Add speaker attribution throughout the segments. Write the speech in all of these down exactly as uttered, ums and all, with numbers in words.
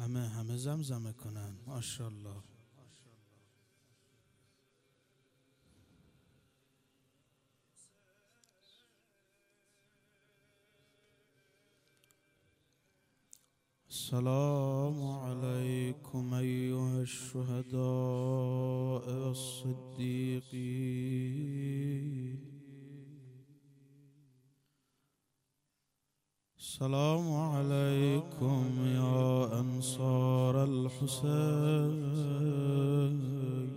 Speaker 1: همه همه زمزمه کنن. ماشاءالله. السلام عليكم أيها الشهداء والصديقين. السلام عليكم يا أنصار الحسين.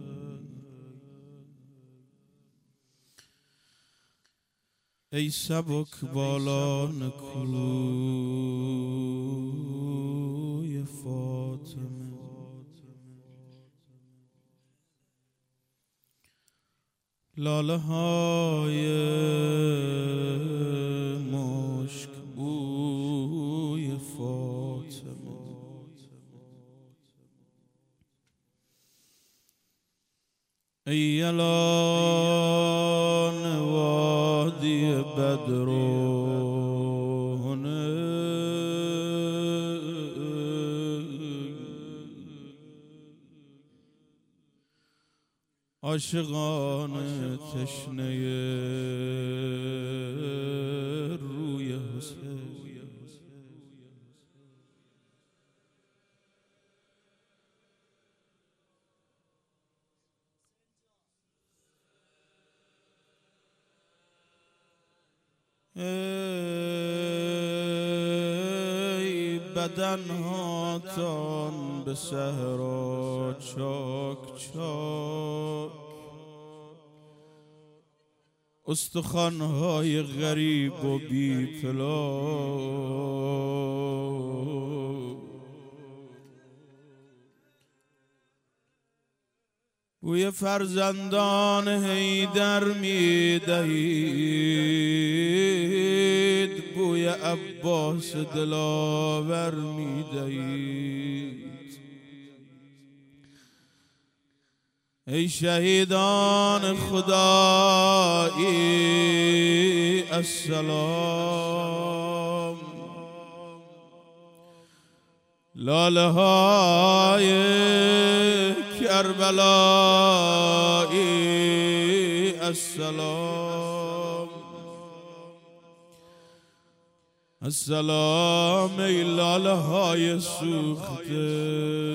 Speaker 1: ای سبک بالان کوی فاطمه، لاله های مشک بوی فاطمه، ای یلان وادی بدرونه، عاشقان تشنه روی حسین. ای بدنهاتان به صحرا چاک چاک، استخوان‌های غریب و بی پلاک، بوی فرزندان حیدر می‌دهید، بوی عباس دلاور می‌دهید. ای شهیدان خدایی السلام، لاله های کربلایی السلام. السلام ای لاله های سوخته،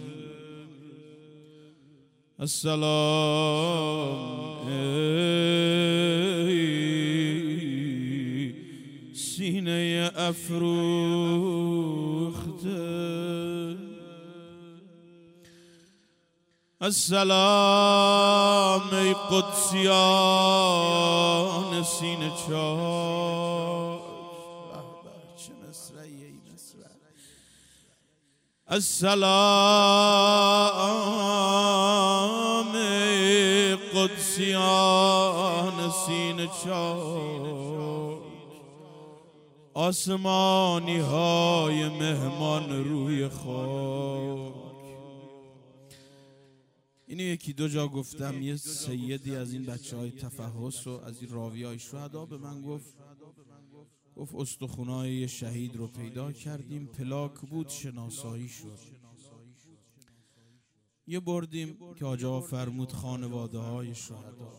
Speaker 1: السلام ای سینه افروخته، السلام ای قدسیان سینه چاک. چه مصرعی ای مصرع. السلام ای قدسیان سینه چاک، آسمانی های مهمان روی خاک. اینو یکی دو جا گفتم. یه سیدی از این بچه های تفحص و از این راوی های شهدا به من گفت گفت استخونای یه شهید رو پیدا کردیم، پلاک بود شناسایی شد. یه بردیم که آجا فرمود خانواده های شهدا،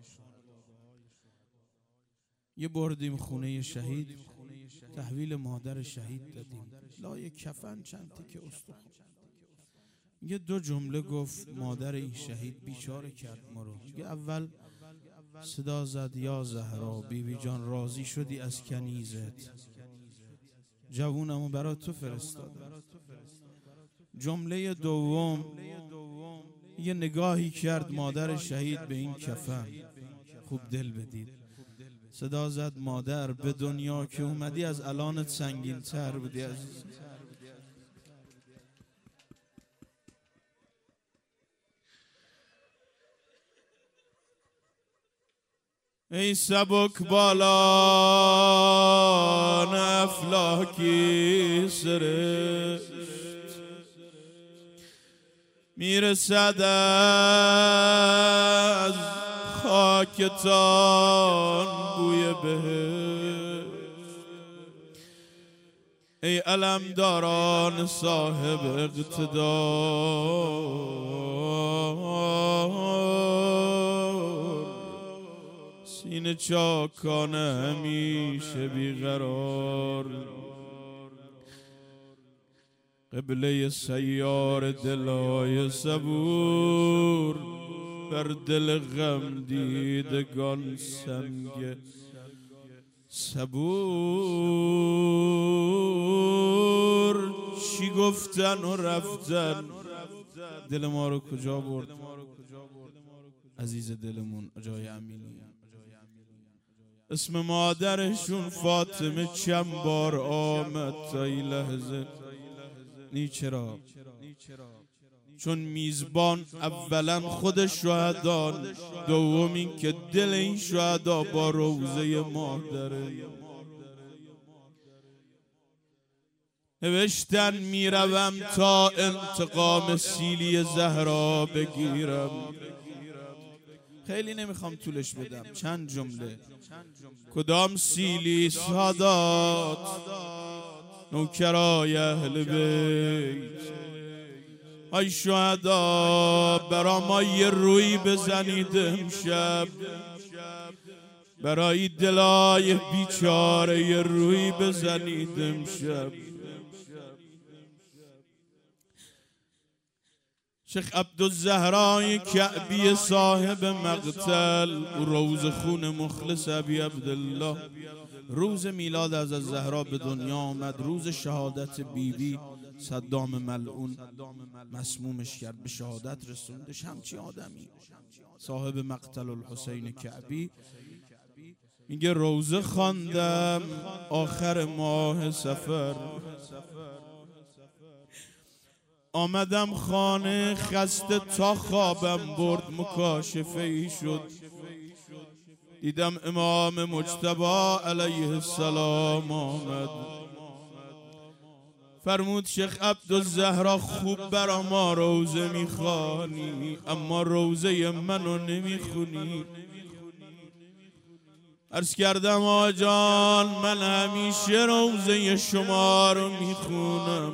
Speaker 1: یه بردیم خونه شهید، تحویل مادر شهید دادیم، لای کفن چند تیکه استخون. یه دو جمله گفت مادر این شهید بیچاره کرد ما رو. یه اول صدا زد یا زهرا بیبی جان راضی شدی از کنیزت، جوونمو برای تو فرستادم. جمله دوم یه نگاهی کرد مادر شهید به این کفن، خوب دل بدید، صدا زد مادر به دنیا که اومدی از الانت سنگین تر بودی عزیز. ای سبک بالان افلاکی سرشت، میرسد از خاکتان بوی بهشت. ای علمداران صاحب اقتدار، سینه چاکانه همیشه بیقرار، قبله سیار دلای صبور، بر دل غم دیدگان سنگ صبور. چی گفتن و رفتن، دل ما رو کجا برد عزیز دلمون جای امینی. اسم مادرشون فاطمه چند بار آمد تا این لحظه. نی چرا؟ چون میزبان اولا خود شهدان، دوم این که دل این شهدا با روزه مادره. نوشتن میروم تا انتقام سیلی زهرا بگیرم. خیلی نمیخوام طولش بدم، چند جمله. کدام سیلی؟ سادات نوکرای اهل بیت. ای شهدا برا ما یه روی بزنید امشب، برای دلای بیچاره یه روی بزنید امشب. شیخ عبدالزهرای کعبی صاحب مقتل، روز خون مخلص ابی عبدالله، روز میلاد از الزهرا به دنیا آمد، روز شهادت بیبی صدام ملعون مسمومش کرد، به شهادت رسوندش. همچی آدمی صاحب مقتل الحسین کعبی میگه روزه خواندم آخر ماه سفر، آمدم خانه خسته تا خوابم برد، مکاشفه ای شد دیدم امام مجتبی علیه السلام آمد. فرمود شیخ عبدالزهرا خوب برا ما روزه میخوانی، اما روزه منو نمیخونی. عرض کردم آجان من همیشه روزه شما رو میخونم.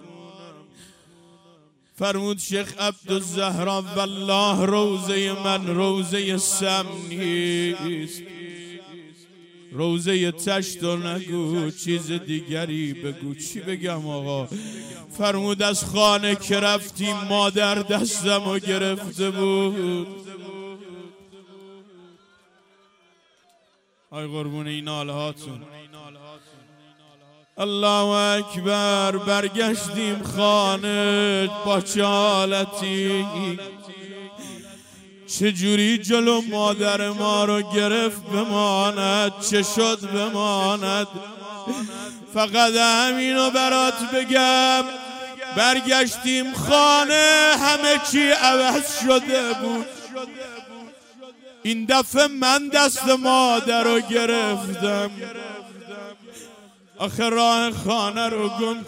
Speaker 1: فرمود شیخ عبدالزهرا والله روزه من روزه سم نیست، روزه تشت و نگو چیز دیگری بگو. چی بگم آقا؟ فرمود از خانه که رفتیم مادر دستم و گرفته بود. آی قربون این ناله هاتون. الله اکبر. برگشتیم خانه با چه حالتی، چجوری جلو مادر ما رو گرفت بماند، چه شد بماند. فقط همینو برات بگم، برگشتیم خانه همه چی عوض شده بود. این دفعه من دست مادر رو گرفتم، آخه راه خانه رو گم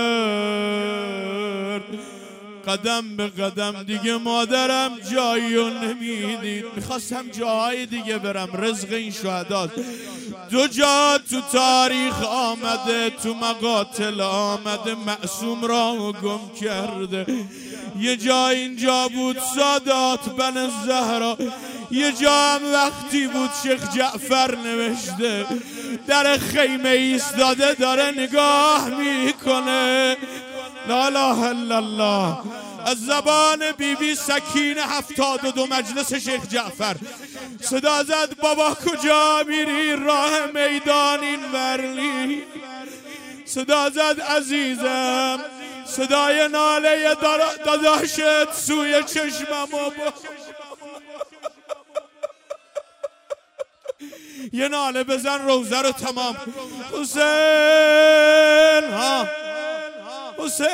Speaker 1: کرد. قدم به قدم دیگه مادرم جایی رو نمیدید. میخواستم جاهای دیگه برم، رزق این شهداست. دو جا تو تاریخ آمده، تو مقاتل آمده، معصوم راهو گم کرده. یه جا اینجا بود سادات بن زهرا، یه جا هم وقتی بود شیخ جعفر نوشته در خیمه ایستاده داره نگاه میکنه. لا اله الا الله. از زبان بی بی سکینه هفتاد و دو مجلس شیخ جعفر صدا زد بابا کجا میری؟ راه میدان این ورلی. صدا زد عزیزم، صدای ناله داداشت سوی چشمم و یه ناله بزن روزه رو تمام. حسین ها حسین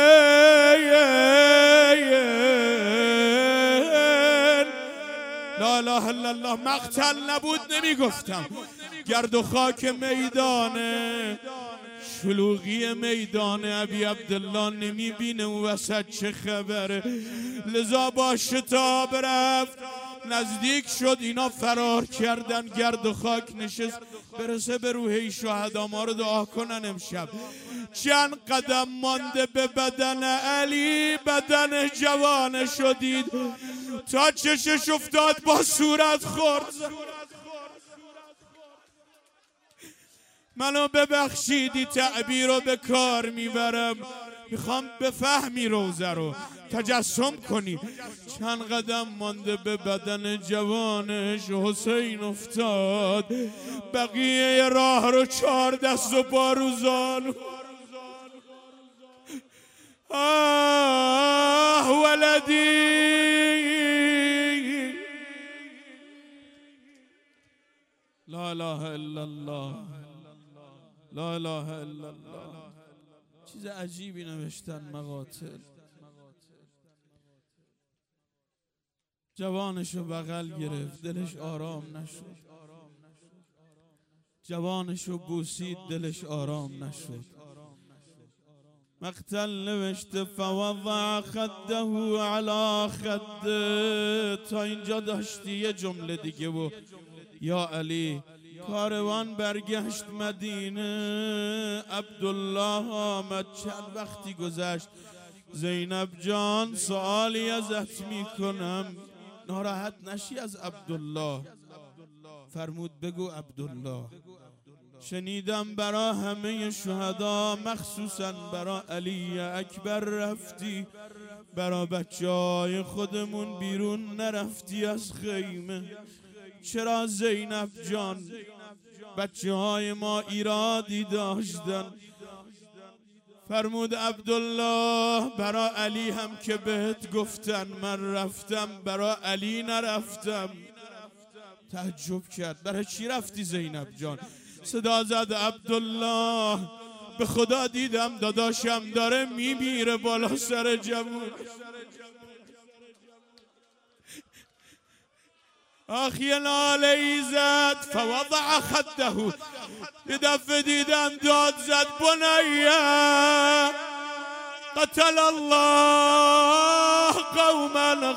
Speaker 1: لا اله الا الله. مقتل نبود نمیگفتم. گرد و خاک میدانه، شلوغی میدان ابی عبدالله نمیبینه اون وسط چه خبره. لذا با شتاب رفت، نزدیک شد، اینا فرار کردن. گرد و خاک نشست برسه به روح شهدا. ما رو دعا کنن امشب. چند قدم مانده به بدن علی، بدن جوان شدید تا چشش افتاد با صورت خورد. منو ببخشیدی تعبیر رو به کار میبرم، میخوام بفهمی روزه رو تجسم کنی. چند قدم مانده به بدن جوانش حسین افتاد، بقیه راه رو چهار دست و پا روزان. آه ولدی لا اله الا الله، لا اله الا الله. چیز عجیبی نوشتن مقاتل. جوانشو بغل گرفت، دلش آرام نشد. جوانشو بوسید، دلش آرام نشد. مقتل نوشته فوضع خده علی خده. تا اینجا داشتی یه جمله دیگه و یا علی. کاروان برگشت مدینه، عبدالله آمد. چند وقتی گذشت، زینب جان سوالی ازت میکنم، ناراحت نشی از عبدالله. فرمود بگو عبدالله. شنیدم برا همه شهدا مخصوصا برا علی اکبر رفتی، برا بچه های خودمون بیرون نرفتی از خیمه. چرا زینب جان؟ بچه های ما ایرادی داشتن. فرمود عبدالله برا علی هم که بهت گفتن من رفتم، برا علی نرفتم. تعجب کرد برای چی رفتی زینب جان؟ صدا زد عبدالله به خدا دیدم داداشم داره میمیره بالا سر جمون. آخی ناله ای زد فوضع خده. یه دفعه دیدم داد زد بنیه قتل الله قوما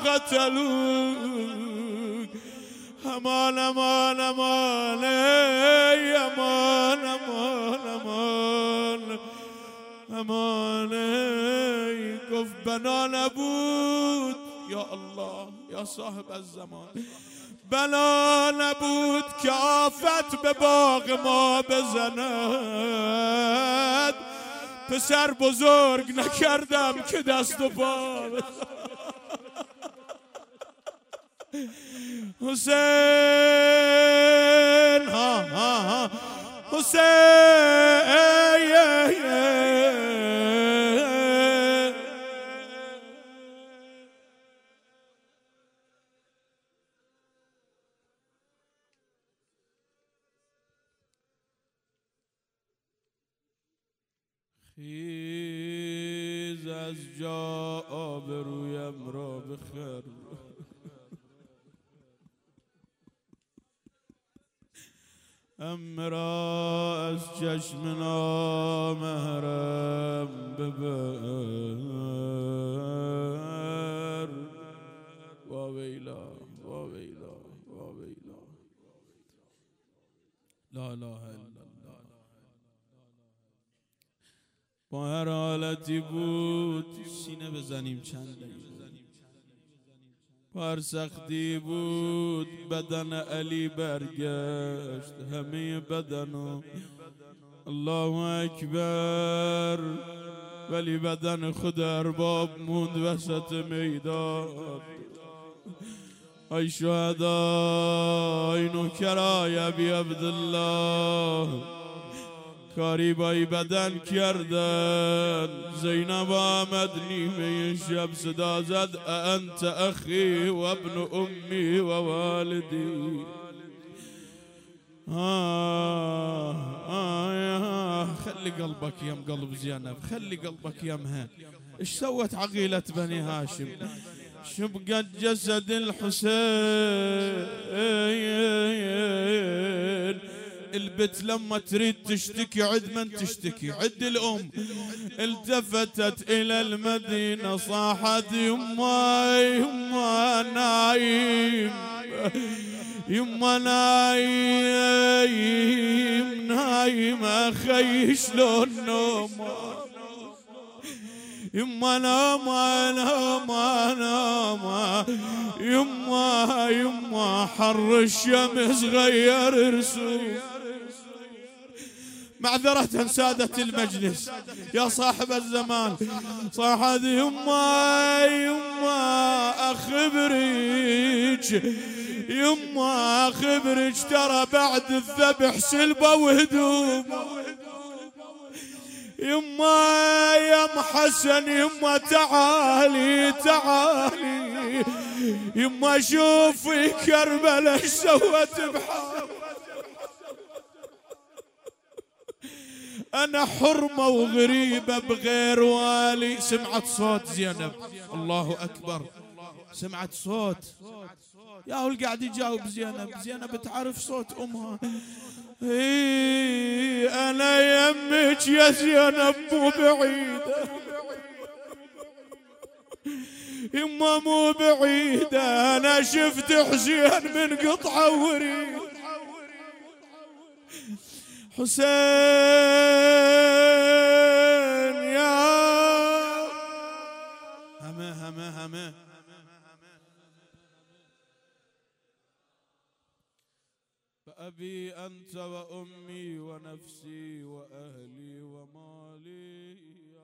Speaker 1: قتلوک. امان امان امان امان امان امان امان. گفت بنا نبود یا الله یا صاحب الزمان، بنا نبود که آفت به باغ ما بزند. پسر بزرگ نکردم که دست و پا حسین ها ها ها حسین خیز از جا آبرویم را بخر. ام را از چشم نامحرم ببر. واویلا واویلا واویلا لا اله الا الله. با هر حالتی بود سینه بزنیم چند دقیقه. هر سختی بود بدن علی برگشت، همه بدنو الله اکبر، ولی بدن خود ارباب موند وسط میدان. ای شهدا، ای نوکرای ابی عبدالله، کاری با ای بدن کردن. زینب آمد نیمه شب صدا زد انت اخی و ابن امی و والدی. آه آه خلي قلبك يم قلب زينب، خلي قلبك يمها. ايش سوت عقيلة بني هاشم؟ شبقت جسد الحسين. البت لما تريد تشتكي عد من تشتكي، عد الأم. التفتت إلى المدينة صاحت يما يما نايم يما نايم نايم اخي شلون نومه، يما نومه نومه نومه، يما يما حر الشمس غير رسوم. معذرة سادة المجلس يا صاحب الزمان، صاحب يما يما أخبرك، يما أخبرك ترى بعد الذبح سلبة وهدوم. يما يا ام حسن يما تعالي تعالي، يما شوفي كربلاء ايش سوت بحالي. أنا حرمة وغريبة بغير والي. سمعت صوت زينب، الله أكبر، سمعت صوت. يا هو قاعد يجاوب زينب، زينب تعرف صوت أمها. إيه أنا يمك يا زينب مو بعيدة، يما مو بعيدة، أنا شفت حسين من قطعة وريد. حسين يا همه همه همه فأبي أنت وأمي ونفسي وأهلي ومالي